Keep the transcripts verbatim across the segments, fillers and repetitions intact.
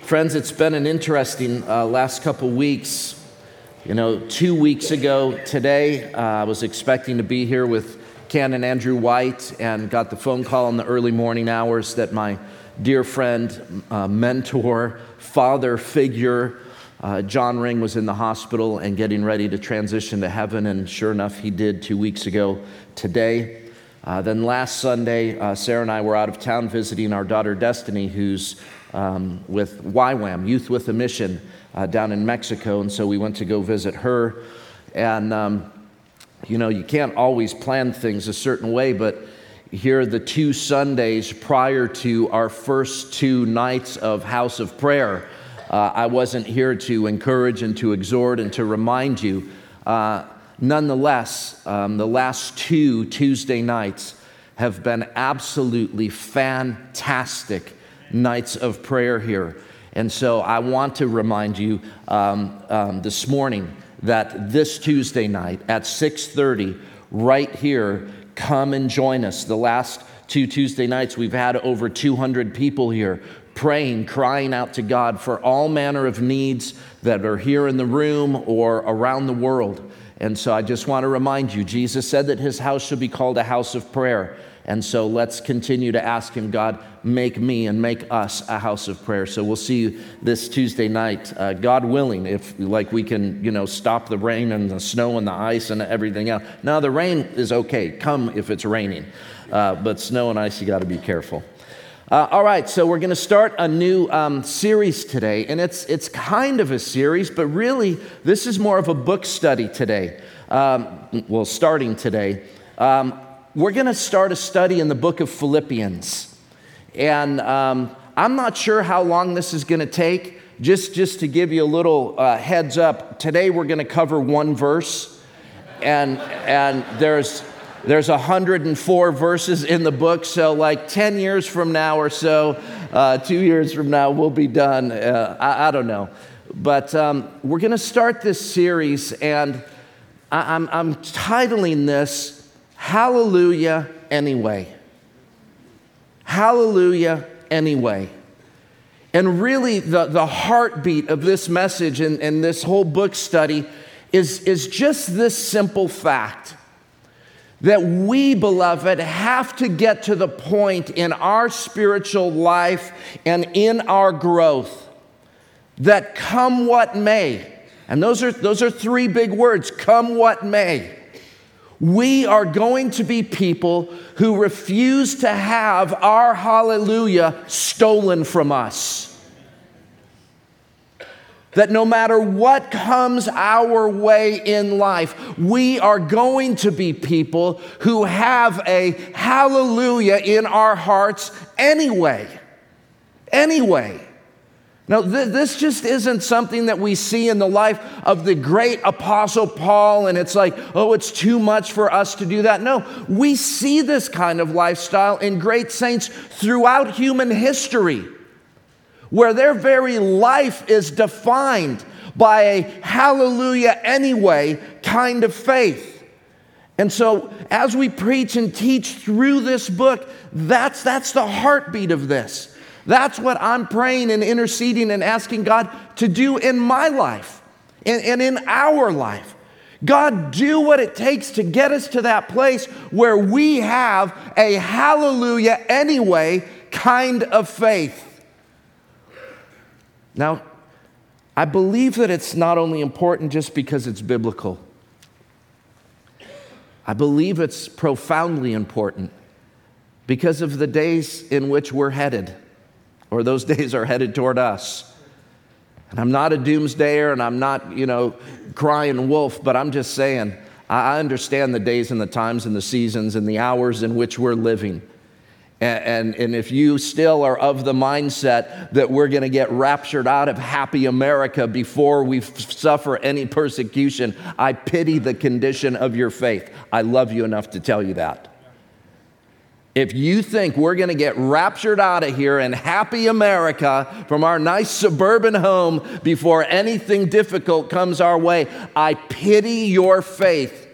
Friends, it's been an interesting uh, last couple weeks. You know, two weeks ago today, uh, I was expecting to be here with Canon Andrew White and got the phone call in the early morning hours that my dear friend, uh, mentor, father figure, uh, John Ring was in the hospital and getting ready to transition to heaven, and sure enough, he did two weeks ago today. Uh, then last Sunday, uh, Sarah and I were out of town visiting our daughter Destiny, who's um, with Y WAM, Youth with a Mission, uh, down in Mexico, and so we went to go visit her. And, um, you know, you can't always plan things a certain way, but here the two Sundays prior to our first two nights of House of Prayer, uh, I wasn't here to encourage and to exhort and to remind you. Uh, Nonetheless, um, the last two Tuesday nights have been absolutely fantastic nights of prayer here. And so I want to remind you um, um, this morning that this Tuesday night at six thirty, right here, come and join us. The last two Tuesday nights, we've had over two hundred people here praying, crying out to God for all manner of needs that are here in the room or around the world. And so I just want to remind you, Jesus said that his house should be called a house of prayer. And so let's continue to ask him, God, make me and make us a house of prayer. So we'll see you this Tuesday night, uh, God willing, if like we can, you know, stop the rain and the snow and the ice and everything else. Now the rain is okay. Come if it's raining. Uh, but snow and ice, you got to be careful. Uh, all right, so we're going to start a new um, series today, and it's it's kind of a series, but really this is more of a book study today. Um, well, starting today, um, we're going to start a study in the book of Philippians, and um, I'm not sure how long this is going to take. Just just to give you a little uh, heads up, today we're going to cover one verse, and and there's. There's one hundred four verses in the book, so like ten years from now or so, uh, two years from now, we'll be done. Uh, I, I don't know. But um, we're going to start this series, and I, I'm, I'm titling this, Hallelujah Anyway. Hallelujah Anyway. And really, the, the heartbeat of this message and, and this whole book study is, is just this simple fact. That we, beloved, have to get to the point in our spiritual life and in our growth that come what may, and those are, those are three big words, come what may, we are going to be people who refuse to have our hallelujah stolen from us. That no matter what comes our way in life, we are going to be people who have a hallelujah in our hearts anyway. Anyway. Now, th- this just isn't something that we see in the life of the great Apostle Paul, and it's like, oh, it's too much for us to do that. No, we see this kind of lifestyle in great saints throughout human history, where their very life is defined by a hallelujah anyway kind of faith. And so as we preach and teach through this book, that's, that's the heartbeat of this. That's what I'm praying and interceding and asking God to do in my life and, and in our life. God, do what it takes to get us to that place where we have a hallelujah anyway kind of faith. Now, I believe that it's not only important just because it's biblical. I believe it's profoundly important because of the days in which we're headed, or those days are headed toward us. And I'm not a doomsdayer, and I'm not, you know, crying wolf, but I'm just saying, I understand the days and the times and the seasons and the hours in which we're living. And, and, and if you still are of the mindset that we're going to get raptured out of happy America before we f- suffer any persecution, I pity the condition of your faith. I love you enough to tell you that. If you think we're going to get raptured out of here in happy America from our nice suburban home before anything difficult comes our way, I pity your faith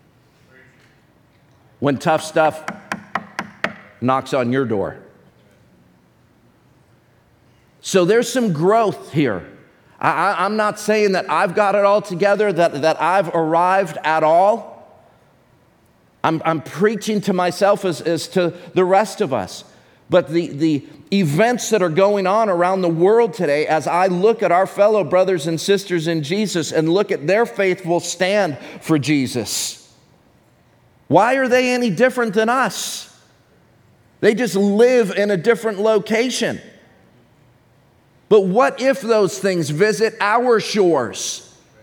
when tough stuff knocks on your door. So there's some growth here. I, I, I'm not saying that I've got it all together, that, that I've arrived at all. I'm, I'm preaching to myself as, as to the rest of us. But the, the events that are going on around the world today, as I look at our fellow brothers and sisters in Jesus and look at their faithful stand for Jesus, why are they any different than us? They just live in a different location. But what if those things visit our shores?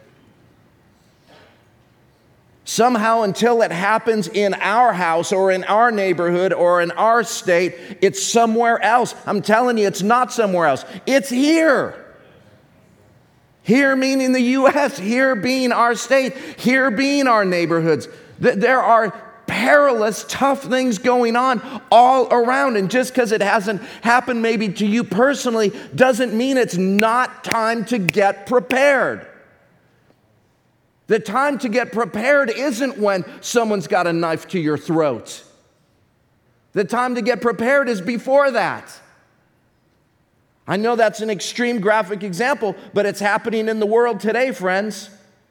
Somehow, until it happens in our house or in our neighborhood or in our state, it's somewhere else. I'm telling you, it's not somewhere else. It's here. Here meaning the U S, here being our state, here being our neighborhoods. There are perilous, tough things going on all around. And just because it hasn't happened maybe to you personally doesn't mean it's not time to get prepared. The time to get prepared isn't when someone's got a knife to your throat. The time to get prepared is before that. I know that's an extreme graphic example, but it's happening in the world today, friends.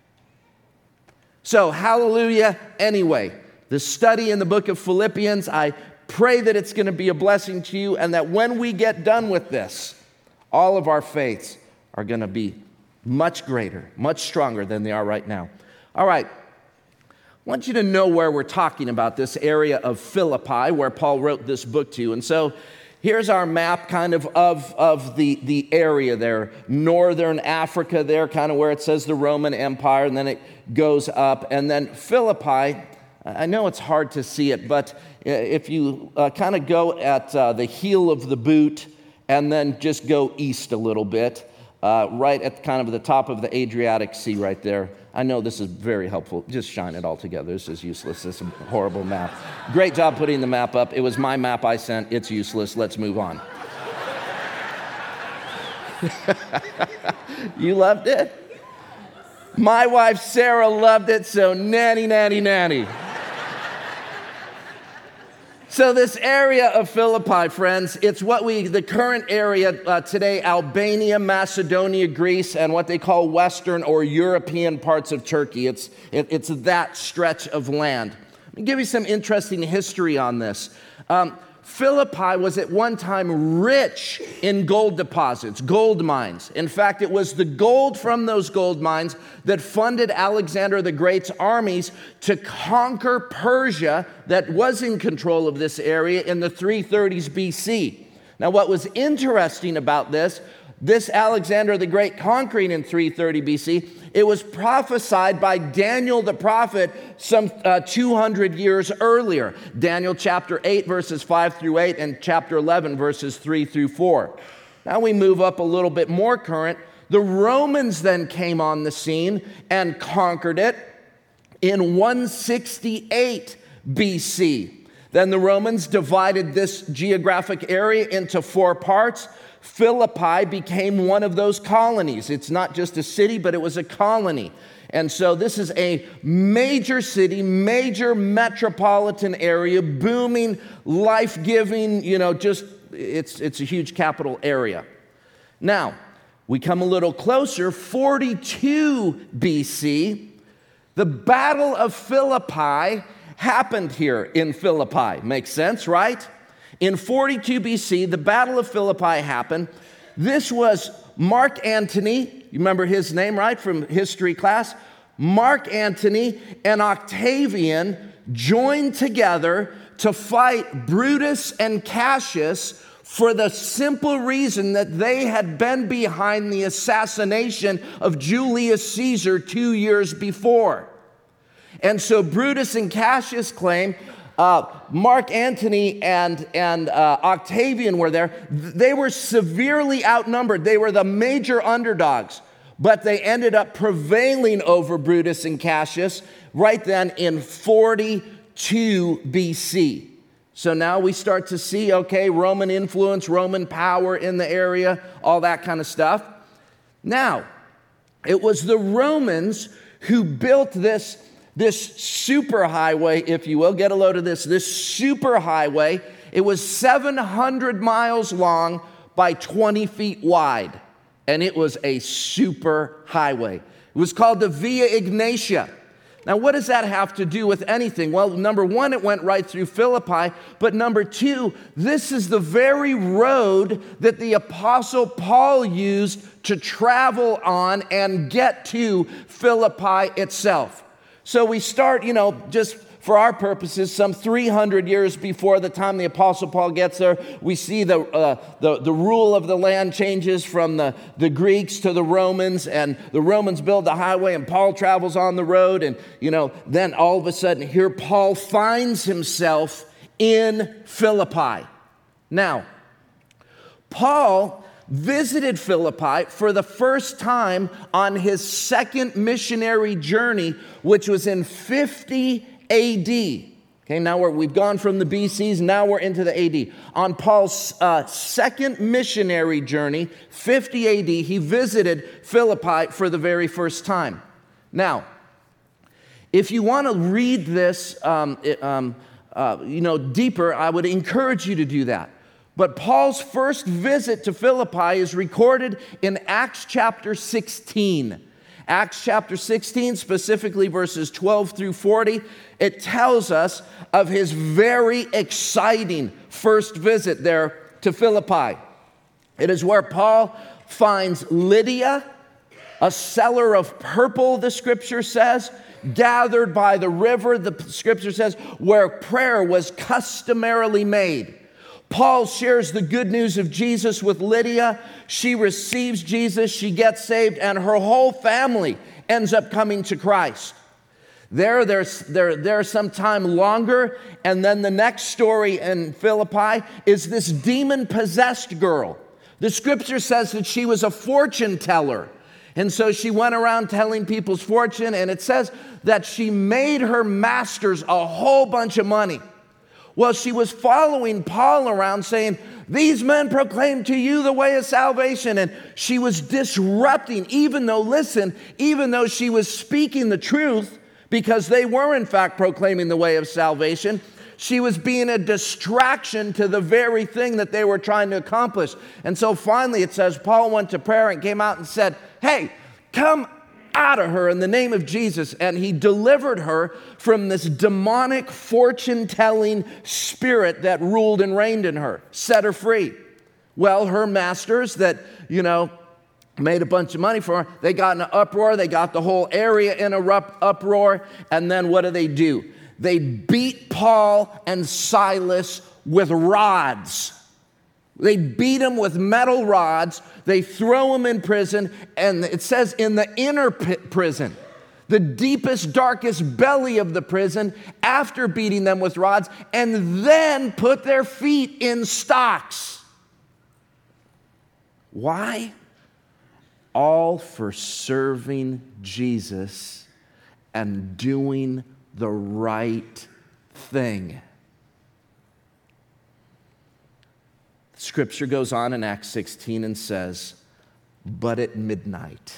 So, hallelujah anyway. The study in the book of Philippians, I pray that it's going to be a blessing to you and that when we get done with this, all of our faiths are going to be much greater, much stronger than they are right now. All right. I want you to know where we're talking about, this area of Philippi, where Paul wrote this book to. And so here's our map kind of of, of the, the area there. Northern Africa there, kind of where it says the Roman Empire, and then it goes up. And then Philippi, I know it's hard to see it, but if you uh, kind of go at uh, the heel of the boot and then just go east a little bit, Uh, right at kind of the top of the Adriatic Sea right there. I know this is very helpful. Just shine it all together. This is useless. This is a horrible map. Great job putting the map up. It was my map I sent. It's useless. Let's move on. You loved it? My wife Sarah loved it, so nanny, nanny, nanny. So this area of Philippi, friends, it's what we, the current area uh, today, Albania, Macedonia, Greece, and what they call Western or European parts of Turkey. It's, it, it's that stretch of land. Let me give you some interesting history on this. Um, Philippi was at one time rich in gold deposits, gold mines. In fact, it was the gold from those gold mines that funded Alexander the Great's armies to conquer Persia that was in control of this area in the three thirties B C. Now, what was interesting about this, this Alexander the Great conquering in three thirty B C, it was prophesied by Daniel the prophet some uh, two hundred years earlier. Daniel chapter eight, verses five through eight, and chapter eleven, verses three through four. Now we move up a little bit more current. The Romans then came on the scene and conquered it in one sixty-eight B C. Then the Romans divided this geographic area into four parts. Philippi became one of those colonies. It's not just a city, but it was a colony. And so this is a major city, major metropolitan area, booming, life-giving, you know, just, it's, it's a huge capital area. Now, we come a little closer, forty-two B C, the Battle of Philippi happened here in Philippi. Makes sense, right? In forty-two B C, the Battle of Philippi happened. This was Mark Antony. You remember his name, right, from history class? Mark Antony and Octavian joined together to fight Brutus and Cassius for the simple reason that they had been behind the assassination of Julius Caesar two years before. And so Brutus and Cassius claim Uh, Mark Antony and, and uh, Octavian were there. They were severely outnumbered. They were the major underdogs, but they ended up prevailing over Brutus and Cassius right then in forty-two B C. So now we start to see, okay, Roman influence, Roman power in the area, all that kind of stuff. Now, it was the Romans who built this This superhighway, if you will, get a load of this, this superhighway. It was seven hundred miles long by twenty feet wide. And it was a super highway. It was called the Via Egnatia. Now, what does that have to do with anything? Well, number one, it went right through Philippi. But number two, this is the very road that the Apostle Paul used to travel on and get to Philippi itself. So we start, you know, just for our purposes, some three hundred years before the time the Apostle Paul gets there. We see the, uh, the, the rule of the land changes from the, the Greeks to the Romans, and the Romans build the highway, and Paul travels on the road, and, you know, then all of a sudden, here Paul finds himself in Philippi. Now, Paul visited Philippi for the first time on his second missionary journey, which was in fifty A D. Okay, now we're, we've gone from the B Cs, now we're into the A D. On Paul's uh, second missionary journey, fifty A D, he visited Philippi for the very first time. Now, if you want to read this, um, it, um, uh, you know, deeper, I would encourage you to do that. But Paul's first visit to Philippi is recorded in Acts chapter sixteen. Acts chapter sixteen, specifically verses twelve through forty, it tells us of his very exciting first visit there to Philippi. It is where Paul finds Lydia, a seller of purple, the scripture says, gathered by the river, the scripture says, where prayer was customarily made. Paul shares the good news of Jesus with Lydia. She receives Jesus, she gets saved, and her whole family ends up coming to Christ. There, there's, there, there's some time longer, and then the next story in Philippi is this demon-possessed girl. The scripture says that she was a fortune teller, and so she went around telling people's fortune, and it says that she made her masters a whole bunch of money. Well, she was following Paul around saying, these men proclaim to you the way of salvation. And she was disrupting, even though, listen, even though she was speaking the truth, because they were in fact proclaiming the way of salvation, she was being a distraction to the very thing that they were trying to accomplish. And so finally it says, Paul went to prayer and came out and said, hey, come out of her in the name of Jesus. And he delivered her from this demonic fortune-telling spirit that ruled and reigned in her, set her free. Well, her masters that, you know, made a bunch of money for her, they got in an uproar, they got the whole area in a uproar, and then what do they do? They beat Paul and Silas with rods. They beat them with metal rods. They throw them in prison. And it says in the inner prison, the deepest, darkest belly of the prison, after beating them with rods, and then put their feet in stocks. Why? All for serving Jesus and doing the right thing. Scripture goes on in Acts sixteen and says, but at midnight,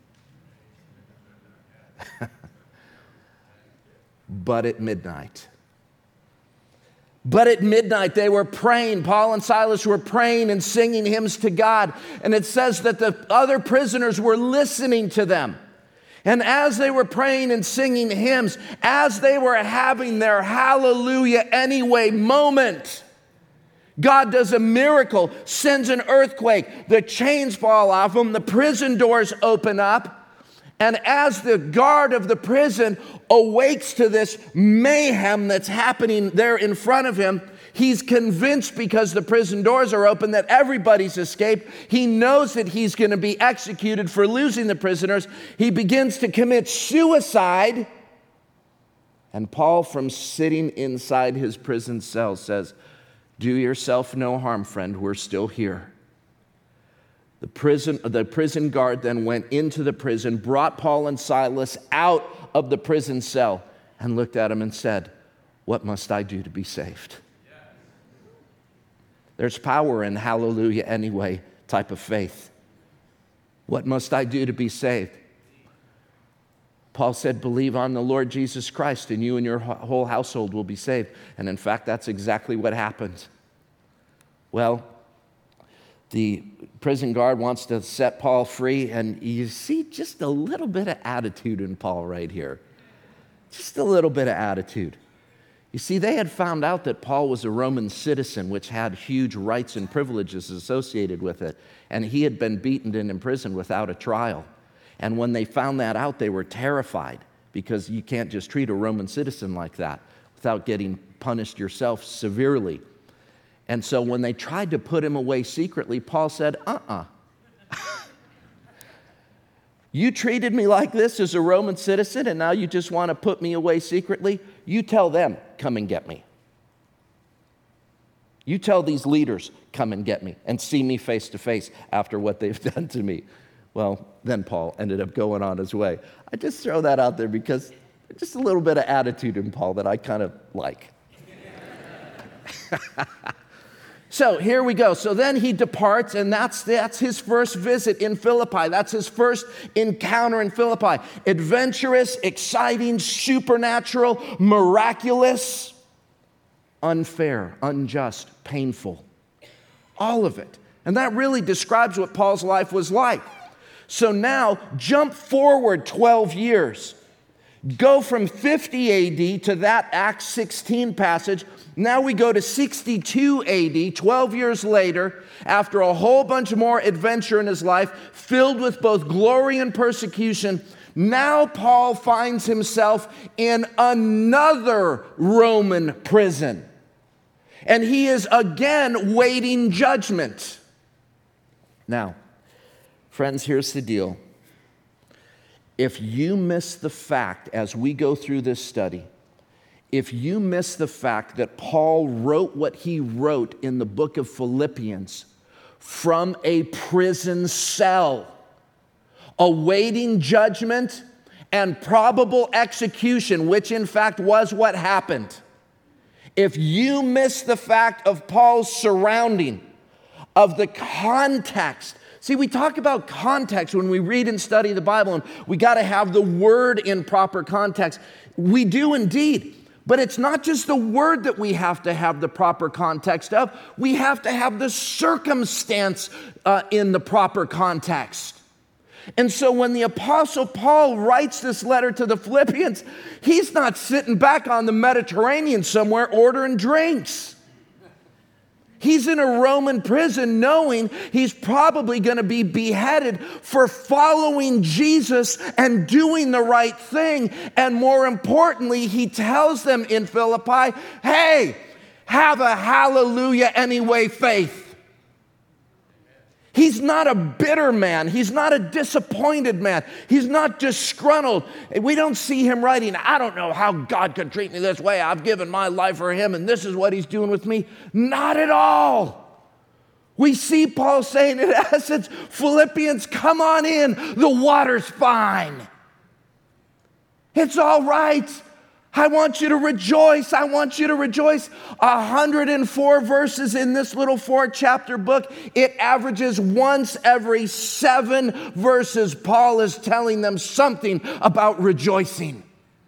but at midnight, but at midnight they were praying. Paul and Silas were praying and singing hymns to God. And it says that the other prisoners were listening to them. And as they were praying and singing hymns, as they were having their hallelujah anyway moment, God does a miracle, sends an earthquake, the chains fall off them, the prison doors open up, and as the guard of the prison awakes to this mayhem that's happening there in front of him, he's convinced, because the prison doors are open, that everybody's escaped. He knows that he's going to be executed for losing the prisoners. He begins to commit suicide, and Paul, from sitting inside his prison cell, says, do yourself no harm, friend, we're still here. The prison, the prison guard then went into the prison, brought Paul and Silas out of the prison cell, and looked at him and said, what must I do to be saved? There's power in hallelujah anyway type of faith. What must I do to be saved? Paul said, believe on the Lord Jesus Christ, and you and your whole household will be saved. And in fact, that's exactly what happened. Well, The prison guard wants to set Paul free, and you see just a little bit of attitude in Paul right here. Just a little bit of attitude. You see, they had found out that Paul was a Roman citizen, which had huge rights and privileges associated with it, and he had been beaten and imprisoned without a trial. And when they found that out, they were terrified, because you can't just treat a Roman citizen like that without getting punished yourself severely. And so when they tried to put him away secretly, Paul said, uh-uh. You treated me like this as a Roman citizen, and now you just want to put me away secretly? You tell them, come and get me. You tell these leaders, come and get me, and see me face to face after what they've done to me. Well, then Paul ended up going on his way. I just throw that out there because just a little bit of attitude in Paul that I kind of like. So here we go. So then he departs, and that's, that's his first visit in Philippi. That's his first encounter in Philippi. Adventurous, exciting, supernatural, miraculous, unfair, unjust, painful. All of it. And that really describes what Paul's life was like. So now, jump forward twelve years. Go from fifty A D to that Acts sixteen passage. Now we go to sixty-two A D, twelve years later, after a whole bunch more adventure in his life, filled with both glory and persecution. Now Paul finds himself in another Roman prison. And he is again waiting judgment. Now, friends, here's the deal. If you miss the fact, as we go through this study, if you miss the fact that Paul wrote what he wrote in the book of Philippians from a prison cell, awaiting judgment and probable execution, which in fact was what happened. If you miss the fact of Paul's surrounding, of the context. See, we talk about context when we read and study the Bible, and we got to have the word in proper context. We do indeed, but it's not just the word that we have to have the proper context of. We have to have the circumstance uh, in the proper context. And so when the Apostle Paul writes this letter to the Philippians, he's not sitting back on the Mediterranean somewhere ordering drinks. He's in a Roman prison knowing he's probably going to be beheaded for following Jesus and doing the right thing. And more importantly, he tells them in Philippi, hey, have a hallelujah anyway faith. He's not a bitter man. He's not a disappointed man. He's not disgruntled. We don't see him writing, I don't know how God could treat me this way. I've given my life for him, and this is what he's doing with me. Not at all. We see Paul saying, in essence, Philippians, come on in. The water's fine. It's all right. I want you to rejoice. I want you to rejoice. one hundred four verses in this little four-chapter book. It averages once every seven verses. Paul is telling them something about rejoicing.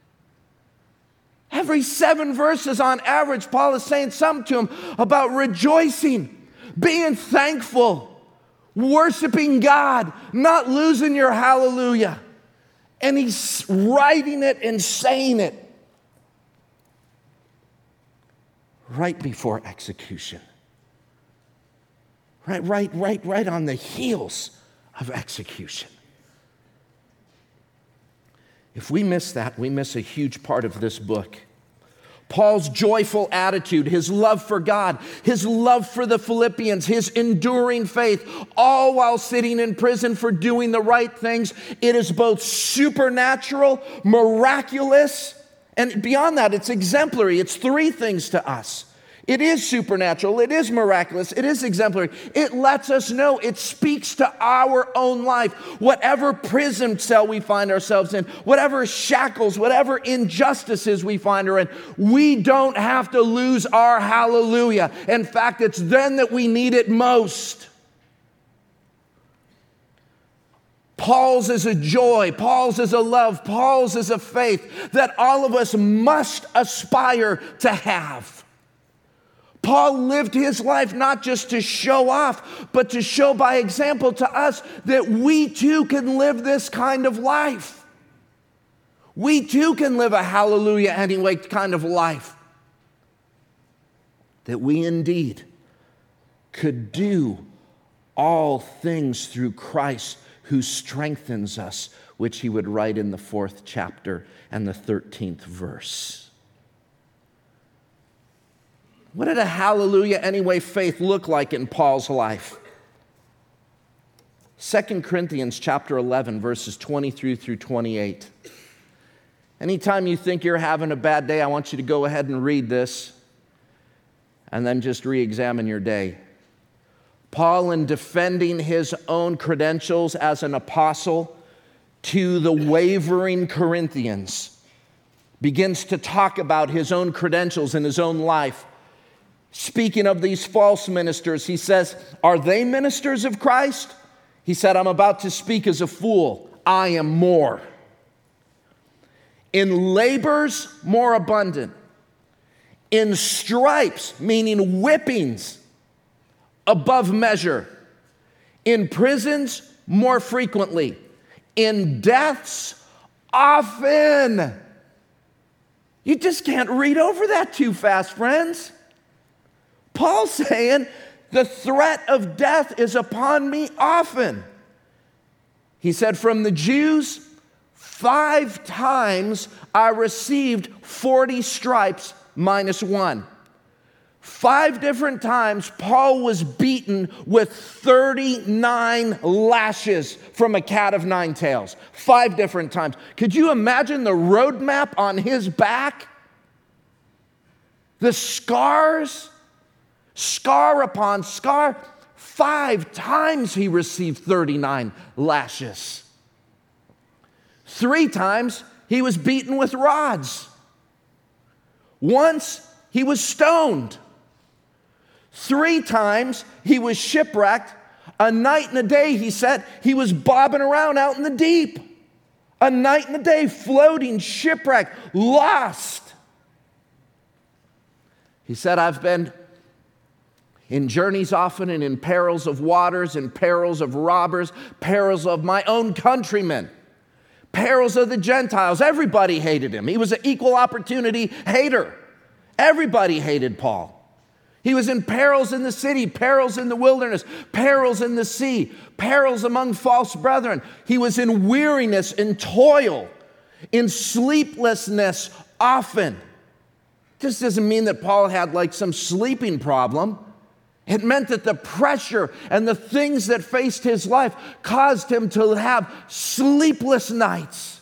Every seven verses on average, Paul is saying something to them about rejoicing, being thankful, worshiping God, not losing your hallelujah. And he's writing it and saying it right before execution. Right, right, right, right on the heels of execution. If we miss that, we miss a huge part of this book. Paul's joyful attitude, his love for God, his love for the Philippians, his enduring faith, all while sitting in prison for doing the right things. It is both supernatural, miraculous, and beyond that, it's exemplary. It's three things to us. It is supernatural, it is miraculous, it is exemplary. It lets us know, it speaks to our own life. Whatever prison cell we find ourselves in, whatever shackles, whatever injustices we find her in, we don't have to lose our hallelujah. In fact, it's then that we need it most. Paul's is a joy, Paul's is a love, Paul's is a faith that all of us must aspire to have. Paul lived his life not just to show off, but to show by example to us that we too can live this kind of life. We too can live a hallelujah anyway kind of life. That we indeed could do all things through Christ who strengthens us, which he would write in the fourth chapter and the thirteenth verse. What did a hallelujah anyway faith look like in Paul's life? Second Corinthians chapter eleven, verses twenty-three through twenty-eight. Anytime you think you're having a bad day, I want you to go ahead and read this and then just re-examine your day. Paul, in defending his own credentials as an apostle to the wavering Corinthians, begins to talk about his own credentials in his own life. Speaking of these false ministers, he says, are they ministers of Christ? He said, I'm about to speak as a fool. I am more. In labors, more abundant. In stripes, meaning whippings, above measure. In prisons, more frequently. In deaths, often. You just can't read over that too fast, friends. Paul's saying, the threat of death is upon me often. He said, from the Jews, five times I received forty stripes minus one. Five different times, Paul was beaten with thirty-nine lashes from a cat of nine tails. Five different times. Could you imagine the roadmap on his back? The scars, scar upon scar. Five times he received thirty-nine lashes. Three times he was beaten with rods. Once he was stoned. Three times he was shipwrecked. A night and a day, he said, he was bobbing around out in the deep. A night and a day, floating, shipwrecked, lost. He said, I've been in journeys often and in perils of waters, in perils of robbers, perils of my own countrymen, perils of the Gentiles. Everybody hated him. He was an equal opportunity hater. Everybody hated Paul. He was in perils in the city, perils in the wilderness, perils in the sea, perils among false brethren. He was in weariness and toil, in sleeplessness often. This doesn't mean that Paul had like some sleeping problem. It meant that the pressure and the things that faced his life caused him to have sleepless nights.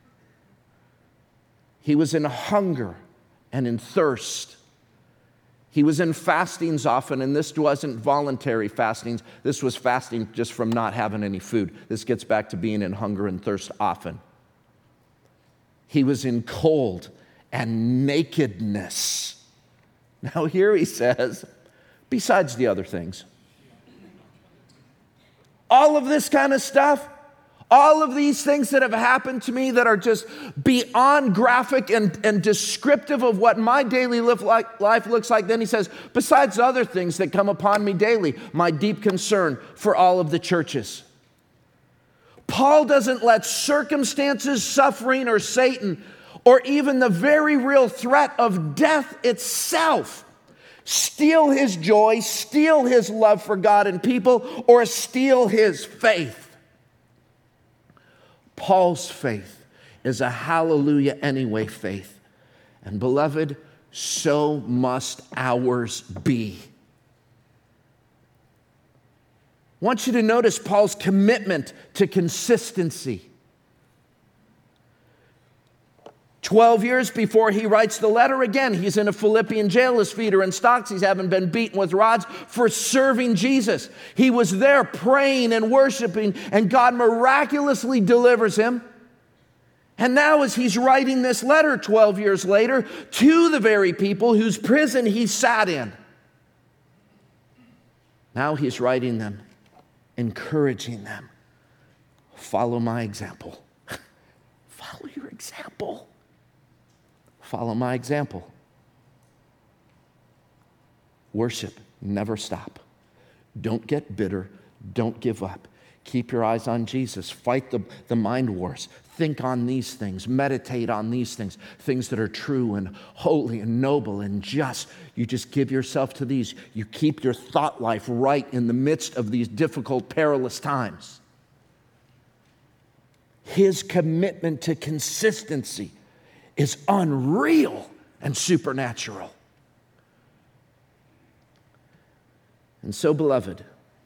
He was in hunger and in thirst. He was in fastings often, and this wasn't voluntary fastings. This was fasting just from not having any food. This gets back to being in hunger and thirst often. He was in cold and nakedness. Now here he says, besides the other things, all of this kind of stuff, all of these things that have happened to me that are just beyond graphic and, and descriptive of what my daily life, like, life looks like. Then he says, besides other things that come upon me daily, my deep concern for all of the churches. Paul doesn't let circumstances, suffering, or Satan, or even the very real threat of death itself steal his joy, steal his love for God and people, or steal his faith. Paul's faith is a hallelujah anyway faith. And beloved, so must ours be. I want you to notice Paul's commitment to consistency. Twelve years before he writes the letter, again, he's in a Philippian jail as feeder and stocks. He's having been beaten with rods for serving Jesus. He was there praying and worshiping, and God miraculously delivers him. And now as he's writing this letter twelve years later to the very people whose prison he sat in, now he's writing them, encouraging them. Follow my example. Follow your example. Follow my example. Worship, never stop. Don't get bitter. Don't give up. Keep your eyes on Jesus. Fight the, the mind wars. Think on these things. Meditate on these things. Things that are true and holy and noble and just. You just give yourself to these. You keep your thought life right in the midst of these difficult, perilous times. His commitment to consistency is unreal and supernatural. And so, beloved,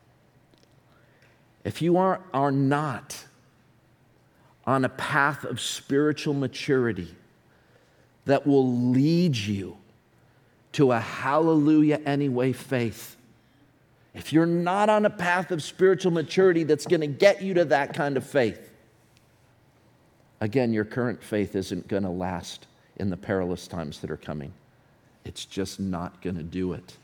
if you are, are not on a path of spiritual maturity that will lead you to a hallelujah anyway faith, if you're not on a path of spiritual maturity that's going to get you to that kind of faith, again, your current faith isn't going to last in the perilous times that are coming. It's just not going to do it.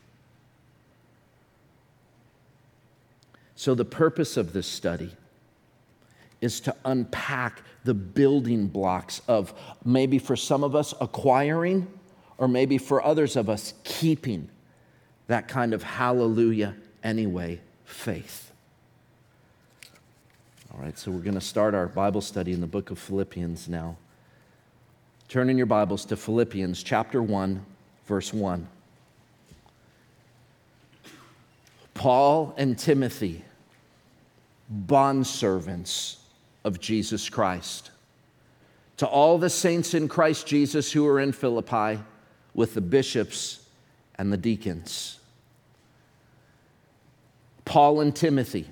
So the purpose of this study is to unpack the building blocks of maybe for some of us acquiring, or maybe for others of us keeping that kind of hallelujah anyway faith. All right, so we're going to start our Bible study in the book of Philippians now. Turn in your Bibles to Philippians chapter one, verse one. Paul and Timothy, bondservants of Jesus Christ, to all the saints in Christ Jesus who are in Philippi, with the bishops and the deacons. Paul and Timothy.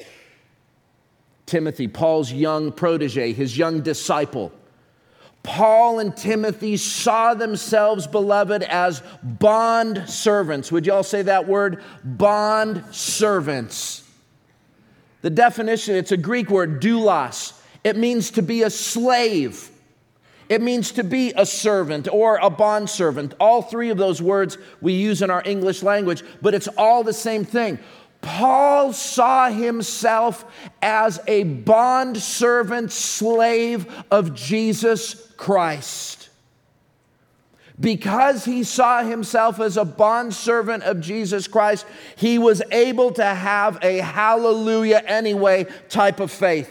Timothy, Paul's young protege, his young disciple. Paul and Timothy saw themselves, beloved, as bond servants. Would you all say that word? Bond servants. The definition, it's a Greek word, doulos. It means to be a slave. It means to be a servant or a bondservant. All three of those words we use in our English language, but it's all the same thing. Paul saw himself as a bondservant slave of Jesus Christ. Because he saw himself as a bondservant of Jesus Christ, he was able to have a hallelujah anyway type of faith.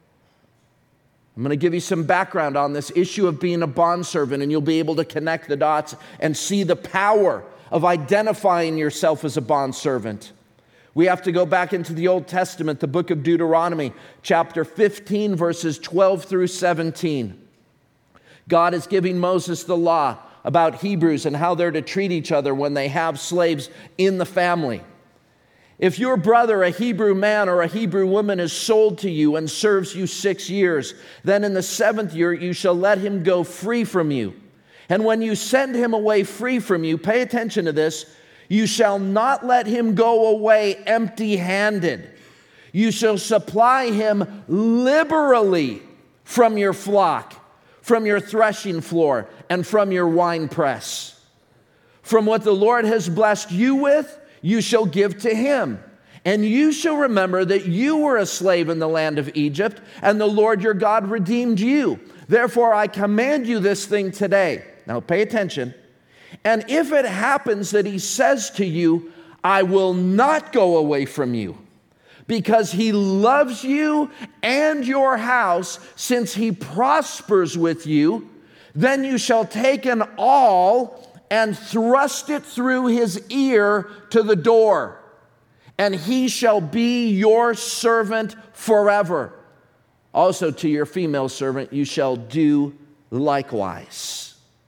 I'm going to give you some background on this issue of being a bondservant, and you'll be able to connect the dots and see the power of identifying yourself as a bondservant. We have to go back into the Old Testament, the book of Deuteronomy, chapter fifteen, verses twelve through seventeen. God is giving Moses the law about Hebrews and how they're to treat each other when they have slaves in the family. If your brother, a Hebrew man or a Hebrew woman, is sold to you and serves you six years, then in the seventh year you shall let him go free from you. And when you send him away free from you, pay attention to this, you shall not let him go away empty-handed. You shall supply him liberally from your flock, from your threshing floor, and from your winepress. From what the Lord has blessed you with, you shall give to him. And you shall remember that you were a slave in the land of Egypt, and the Lord your God redeemed you. Therefore, I command you this thing today. Now, pay attention. And if it happens that he says to you, I will not go away from you, because he loves you and your house, since he prospers with you, then you shall take an awl and thrust it through his ear to the door, and he shall be your servant forever. Also to your female servant you shall do likewise.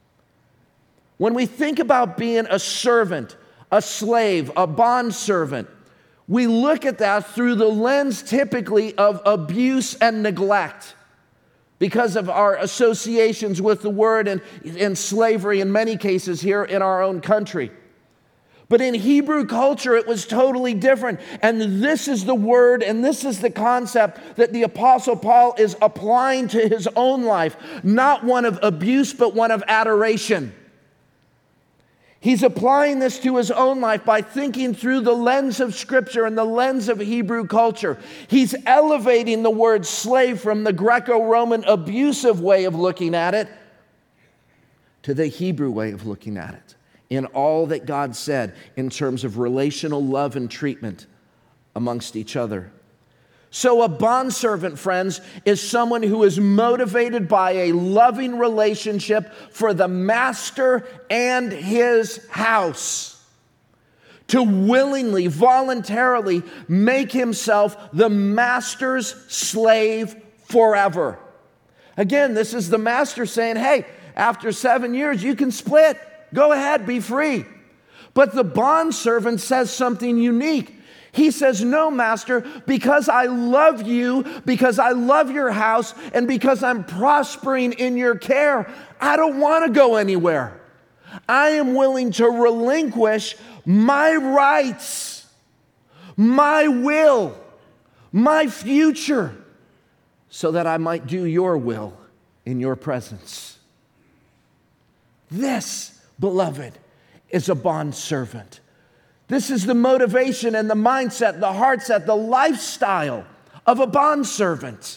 When we think about being a servant, a slave, a bondservant, we look at that through the lens typically of abuse and neglect because of our associations with the word and, and slavery in many cases here in our own country. But in Hebrew culture, it was totally different. And this is the word and this is the concept that the Apostle Paul is applying to his own life, not one of abuse, but one of adoration. He's applying this to his own life by thinking through the lens of Scripture and the lens of Hebrew culture. He's elevating the word slave from the Greco-Roman abusive way of looking at it to the Hebrew way of looking at it. in all that God said in terms of relational love and treatment amongst each other. So a bondservant, friends, is someone who is motivated by a loving relationship for the master and his house, to willingly, voluntarily make himself the master's slave forever. Again, this is the master saying, hey, after seven years, you can split. Go ahead, be free. But the bondservant says something unique. He says, no, master, because I love you, because I love your house, and because I'm prospering in your care, I don't want to go anywhere. I am willing to relinquish my rights, my will, my future, so that I might do your will in your presence. This, beloved, is a bondservant. This is the motivation and the mindset, the heart set, the lifestyle of a bondservant.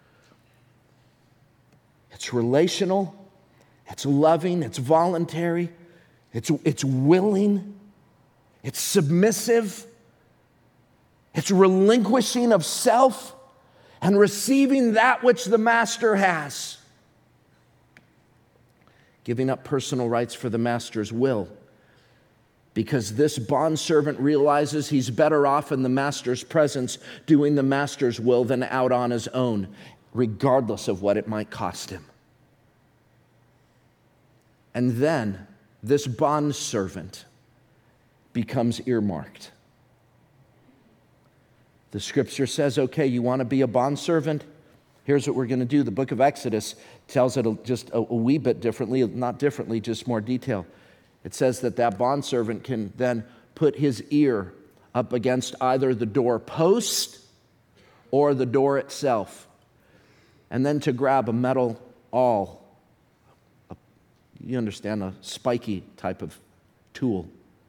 It's relational, it's loving, it's voluntary, it's, it's willing, it's submissive, it's relinquishing of self and receiving that which the master has. Giving up personal rights for the master's will. Because this bondservant realizes he's better off in the master's presence doing the master's will than out on his own, regardless of what it might cost him. And then this bondservant becomes earmarked. The scripture says, okay, you want to be a bondservant? Here's what we're going to do. The book of Exodus tells it just a, a wee bit differently, not differently, just more detail. It says that that bondservant can then put his ear up against either the door post or the door itself, and then to grab a metal awl, a, you understand, a spiky type of tool,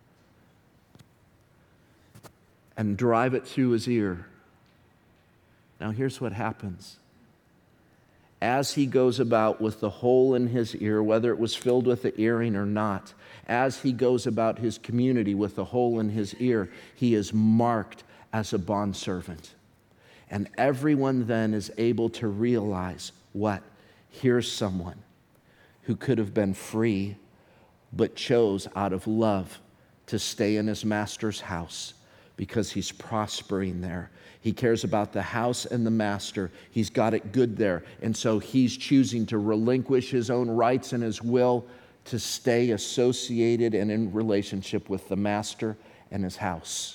and drive it through his ear. Now here's what happens. As he goes about with the hole in his ear, whether it was filled with the earring or not, as he goes about his community with the hole in his ear, he is marked as a bondservant. And everyone then is able to realize what? Here's someone who could have been free, but chose out of love to stay in his master's house because he's prospering there. He cares about the house and the master. He's got it good there. And so he's choosing to relinquish his own rights and his will to stay associated and in relationship with the master and his house.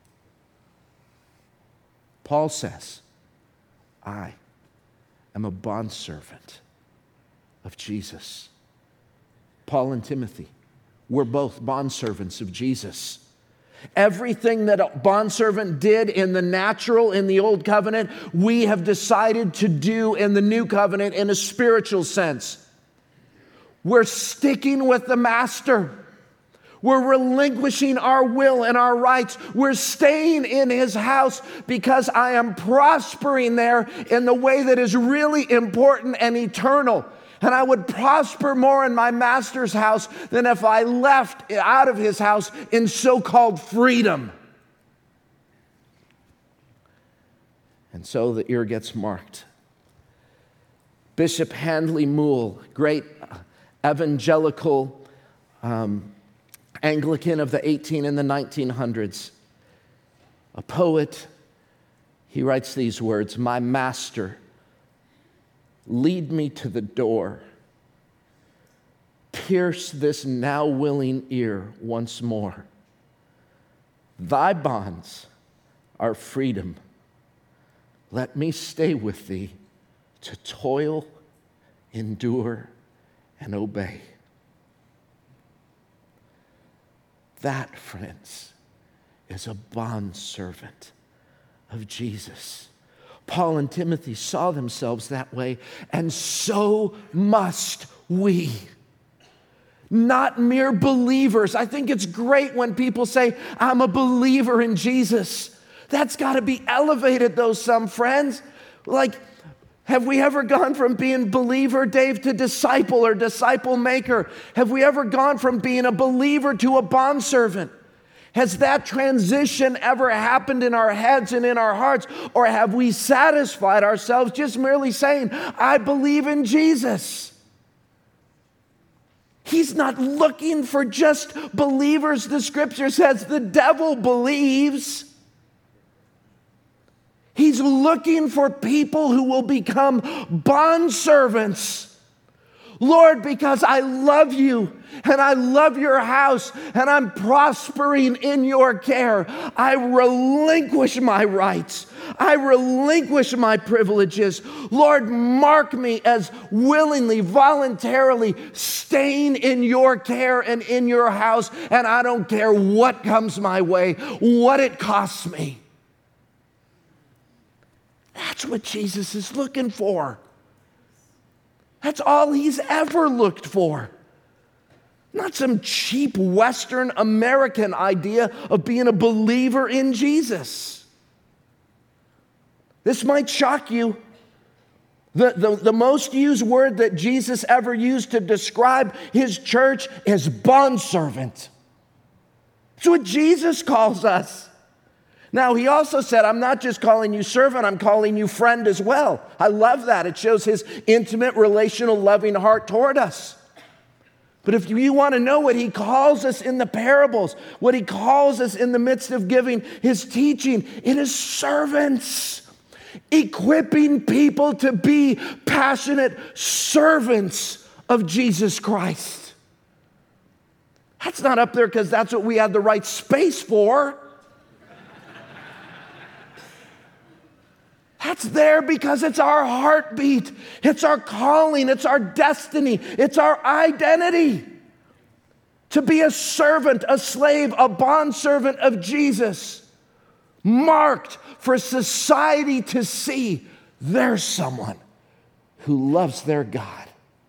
Paul says, I am a bondservant of Jesus. Paul and Timothy, we're both bondservants of Jesus. Everything that a bondservant did in the natural, in the old covenant, we have decided to do in the new covenant in a spiritual sense. We're sticking with the master. We're relinquishing our will and our rights. We're staying in his house because I am prospering there in the way that is really important and eternal. And I would prosper more in my master's house than if I left out of his house in so-called freedom. And so the ear gets marked. Bishop Handley Moule, great evangelical um, Anglican of the eighteen and the nineteen hundreds, a poet, he writes these words, "My master, lead me to the door. Pierce this now willing ear once more. Thy bonds are freedom. Let me stay with thee to toil, endure, and obey." That, friends, is a bondservant of Jesus. Paul and Timothy saw themselves that way, and so must we. Not mere believers. I think it's great when people say, I'm a believer in Jesus. That's got to be elevated, though, some friends. Like, Have we ever gone from being believer, Dave, to disciple or disciple maker? Have we ever gone from being a believer to a bondservant? Has that transition ever happened in our heads and in our hearts? Or have we satisfied ourselves just merely saying, I believe in Jesus? He's not looking for just believers. The scripture says the devil believes. He's looking for people who will become bondservants. Lord, because I love you and I love your house and I'm prospering in your care, I relinquish my rights. I relinquish my privileges. Lord, mark me as willingly, voluntarily staying in your care and in your house, and I don't care what comes my way, what it costs me. That's what Jesus is looking for. That's all he's ever looked for. Not some cheap Western American idea of being a believer in Jesus. This might shock you. The, the, the most used word that Jesus ever used to describe his church is bondservant. That's what Jesus calls us. Now, he also said, I'm not just calling you servant, I'm calling you friend as well. I love that. It shows his intimate, relational, loving heart toward us. But if you want to know what he calls us in the parables, what he calls us in the midst of giving his teaching, it is servants. Equipping people to be passionate servants of Jesus Christ. That's not up there because that's what we had the right space for. That's there because it's our heartbeat. It's our calling. It's our destiny. It's our identity. To be a servant, a slave, a bondservant of Jesus. Marked for society to see there's someone who loves their God.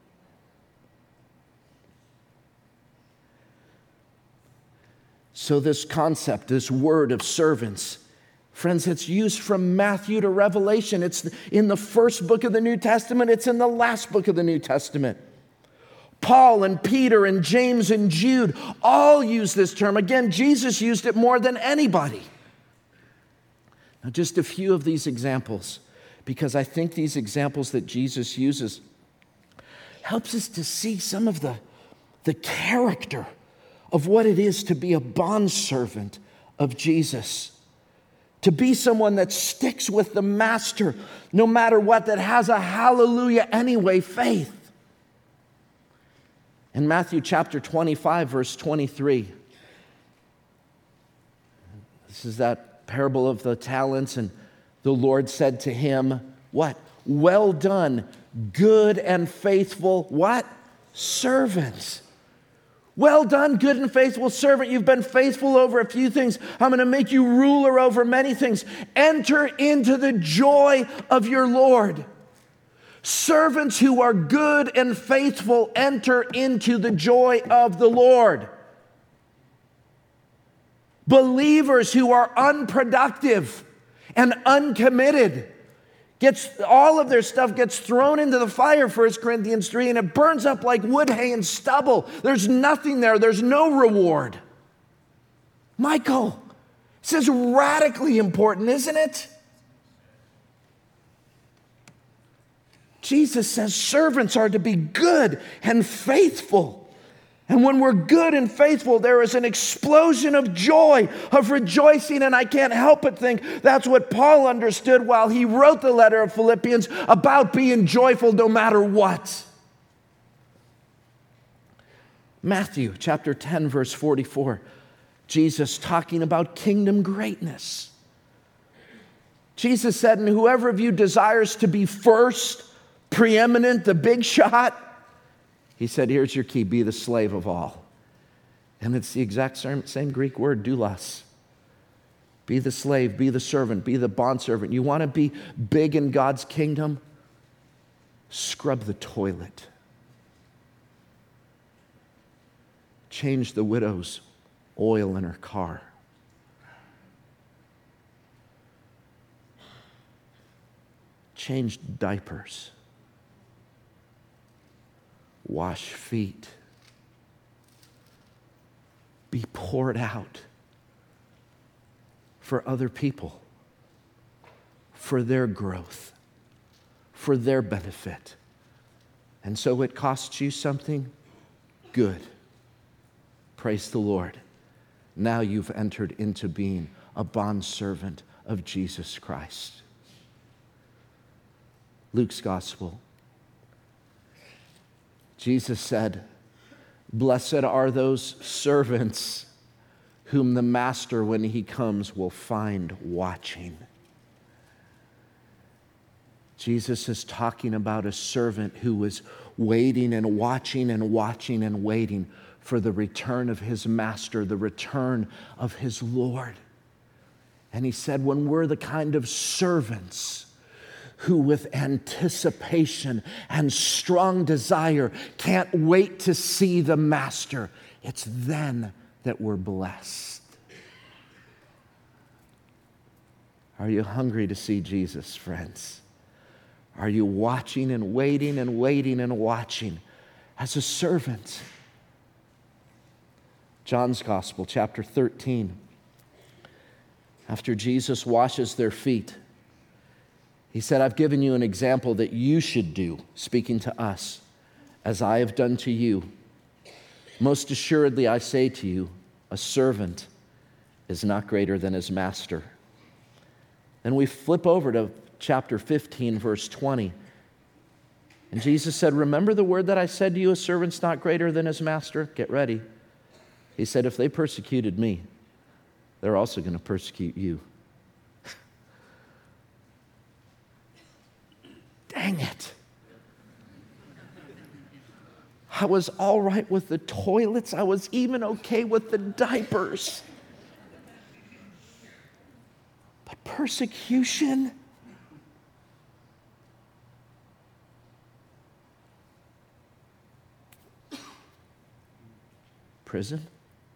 So this concept, this word of servants, friends, it's used from Matthew to Revelation. It's in the first book of the New Testament. It's in the last book of the New Testament. Paul and Peter and James and Jude all use this term. Again, Jesus used it more than anybody. Now, just a few of these examples, because I think these examples that Jesus uses helps us to see some of the, the character of what it is to be a bondservant of Jesus. To be someone that sticks with the master no matter what, that has a hallelujah anyway faith. In Matthew chapter twenty-five, verse twenty-three, this is that parable of the talents, and the Lord said to him, what? Well done, good and faithful, what? Servant. Well done, good and faithful servant. You've been faithful over a few things. I'm going to make you ruler over many things. Enter into the joy of your Lord. Servants who are good and faithful enter into the joy of the Lord. Believers who are unproductive and uncommitted, gets all of their stuff gets thrown into the fire, First Corinthians three, and it burns up like wood, hay, and stubble. There's nothing there. There's no reward. Michael, this is radically important, isn't it? Jesus says servants are to be good and faithful. And when we're good and faithful, there is an explosion of joy, of rejoicing, and I can't help but think that's what Paul understood while he wrote the letter of Philippians about being joyful no matter what. Matthew chapter ten, verse forty-four, Jesus talking about kingdom greatness. Jesus said, and whoever of you desires to be first, preeminent, the big shot, he said, here's your key, be the slave of all. And it's the exact same, same Greek word, doulos. Be the slave, be the servant, be the bondservant. You want to be big in God's kingdom? Scrub the toilet. Change the widow's oil in her car. change diapers, wash feet, be poured out for other people, for their growth, for their benefit. And so it costs you something? Good. Praise the Lord. Now you've entered into being a bondservant of Jesus Christ. Luke's gospel. Jesus said, "Blessed are those servants whom the master, when he comes, will find watching." Jesus is talking about a servant who was waiting and watching and watching and waiting for the return of his master, the return of his Lord. And he said, when we're the kind of servants who with anticipation and strong desire can't wait to see the master, it's then that we're blessed. Are you hungry to see Jesus, friends? Are you watching and waiting and waiting and watching as a servant? John's Gospel, chapter thirteen. After Jesus washes their feet, he said, "I've given you an example that you should do," speaking to us, "as I have done to you. Most assuredly, I say to you, a servant is not greater than his master." Then we flip over to chapter fifteen, verse twenty. And Jesus said, "Remember the word that I said to you, a servant's not greater than his master?" Get ready. He said, "If they persecuted me, they're also going to persecute you." Dang it. I was all right with the toilets. I was even okay with the diapers. But persecution? Prison?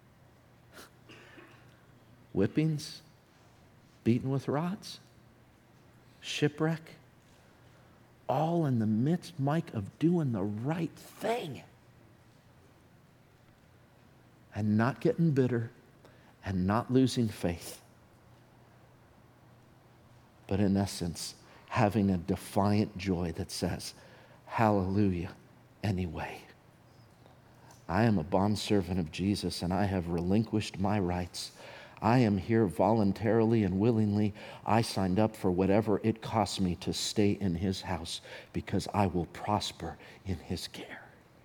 Whippings? Beaten with rods? Shipwreck? All in the midst, Mike, of doing the right thing. And not getting bitter and not losing faith. But in essence, having a defiant joy that says, hallelujah, anyway. I am a bondservant of Jesus and I have relinquished my rights. I am here voluntarily and willingly. I signed up for whatever it costs me to stay in his house because I will prosper in his care.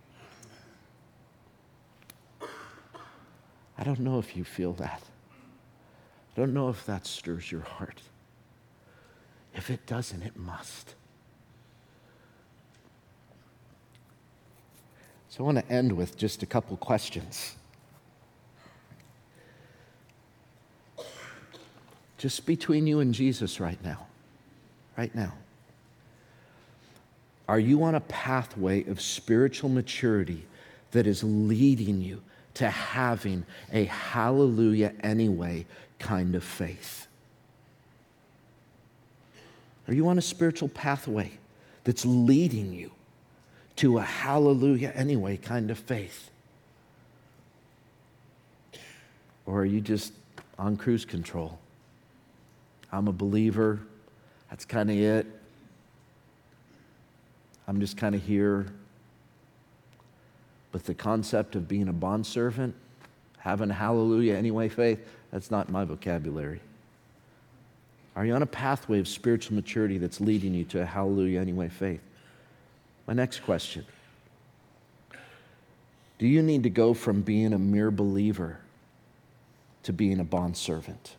I don't know if you feel that. I don't know if that stirs your heart. If it doesn't, it must. So I want to end with just a couple questions. Just between you and Jesus right now. Right now. Are you on a pathway of spiritual maturity that is leading you to having a hallelujah anyway kind of faith? Are you on a spiritual pathway that's leading you to a hallelujah anyway kind of faith? Or are you just on cruise control? I'm a believer. That's kind of it. I'm just kind of here. But the concept of being a bondservant, having a hallelujah anyway faith, that's not my vocabulary. Are you on a pathway of spiritual maturity that's leading you to a hallelujah anyway faith? My next question. Do you need to go from being a mere believer to being a bondservant?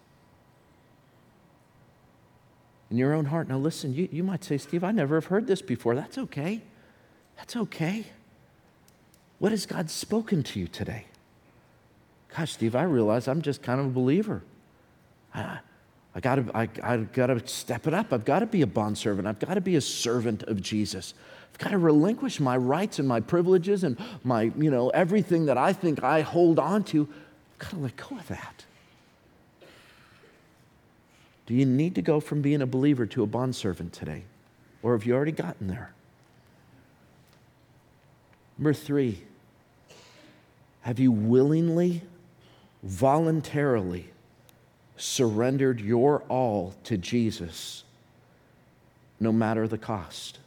In your own heart. Now listen, you, you might say, Steve, I never have heard this before. That's okay. That's okay. What has God spoken to you today? Gosh, Steve, I realize I'm just kind of a believer. I, I gotta, I, I gotta step it up. I've got to be a bondservant. I've got to be a servant of Jesus. I've got to relinquish my rights and my privileges and my, you know, everything that I think I hold on to. I've got to let go of that. Do you need to go from being a believer to a bondservant today? Or have you already gotten there? Number three, have you willingly, voluntarily surrendered your all to Jesus, no matter the cost?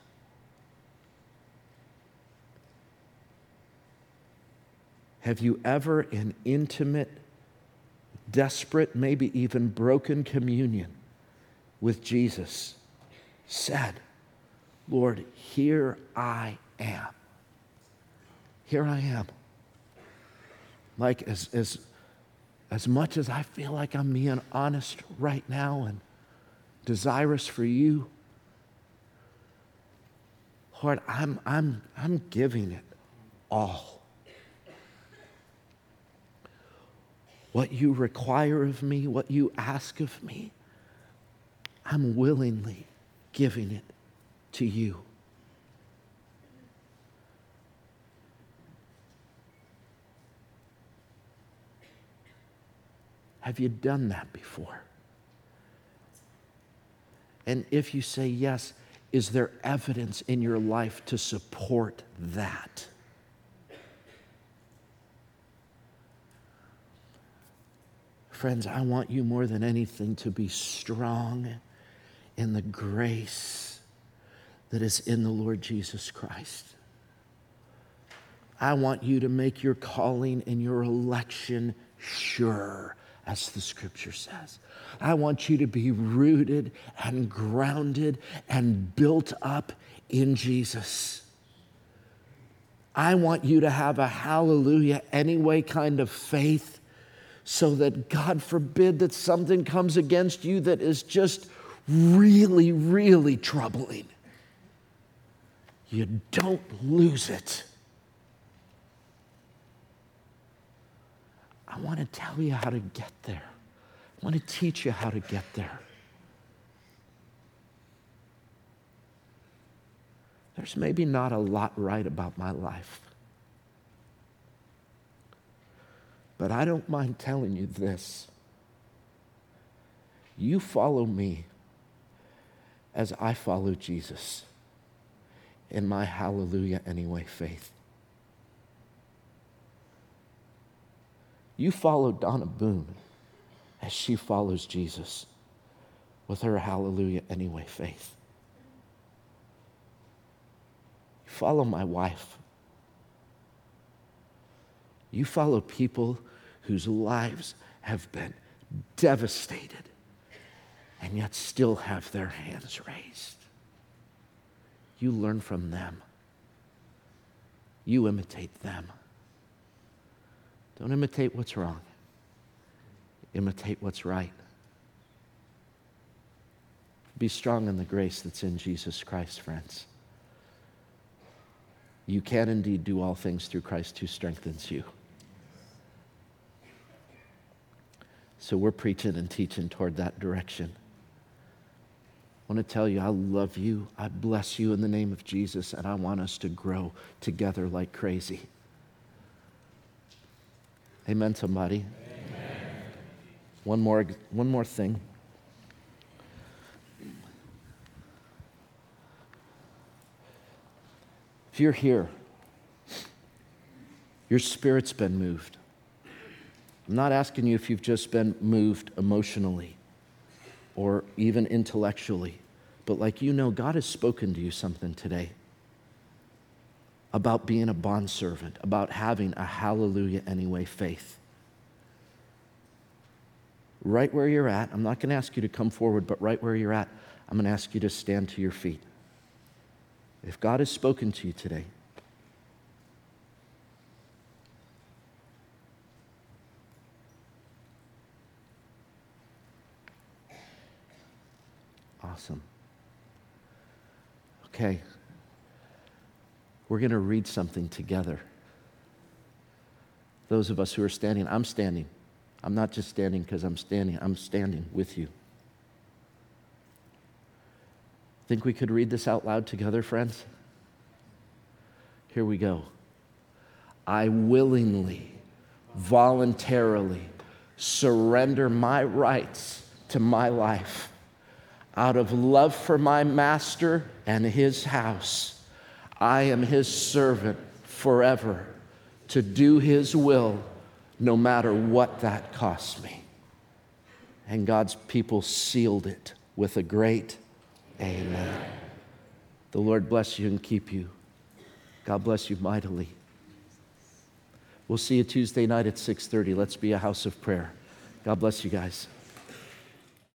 Have you ever, in intimate, desperate, maybe even broken communion with Jesus, said, Lord, here I am. Here I am. Like as, as, as much as I feel like I'm being honest right now and desirous for you, Lord, I'm, I'm, I'm giving it all. What you require of me, what you ask of me, I'm willingly giving it to you. Have you done that before? And if you say yes, is there evidence in your life to support that? Friends, I want you more than anything to be strong in the grace that is in the Lord Jesus Christ. I want you to make your calling and your election sure, as the scripture says. I want you to be rooted and grounded and built up in Jesus. I want you to have a hallelujah anyway kind of faith, so that God forbid that something comes against you that is just really, really troubling. You don't lose it. I want to tell you how to get there. I want to teach you how to get there. There's maybe not a lot right about my life. But I don't mind telling you this. You follow me as I follow Jesus in my hallelujah anyway faith. You follow Donna Boone as she follows Jesus with her hallelujah anyway faith. You follow my wife. You follow people whose lives have been devastated and yet still have their hands raised. You learn from them. You imitate them. Don't imitate what's wrong. Imitate what's right. Be strong in the grace that's in Jesus Christ, friends. You can indeed do all things through Christ who strengthens you. So we're preaching and teaching toward that direction. I want to tell you, I love you. I bless you in the name of Jesus, and I want us to grow together like crazy. Amen, somebody. Amen. One more, one more thing. If you're here, your spirit's been moved. I'm not asking you if you've just been moved emotionally or even intellectually, but like you know, God has spoken to you something today about being a bondservant, about having a hallelujah anyway faith. Right where you're at, I'm not going to ask you to come forward, but right where you're at, I'm going to ask you to stand to your feet. If God has spoken to you today, awesome. Okay. We're going to read something together. Those of us who are standing, I'm standing. I'm not just standing because I'm standing. I'm standing with you. Think we could read this out loud together, friends? Here we go. I willingly, voluntarily surrender my rights to my life. out of love for my master and his house, I am his servant forever to do his will, no matter what that costs me. And God's people sealed it with a great amen. The Lord bless you and keep you. God bless you mightily. We'll see you Tuesday night at six thirty. Let's be a house of prayer. God bless you guys.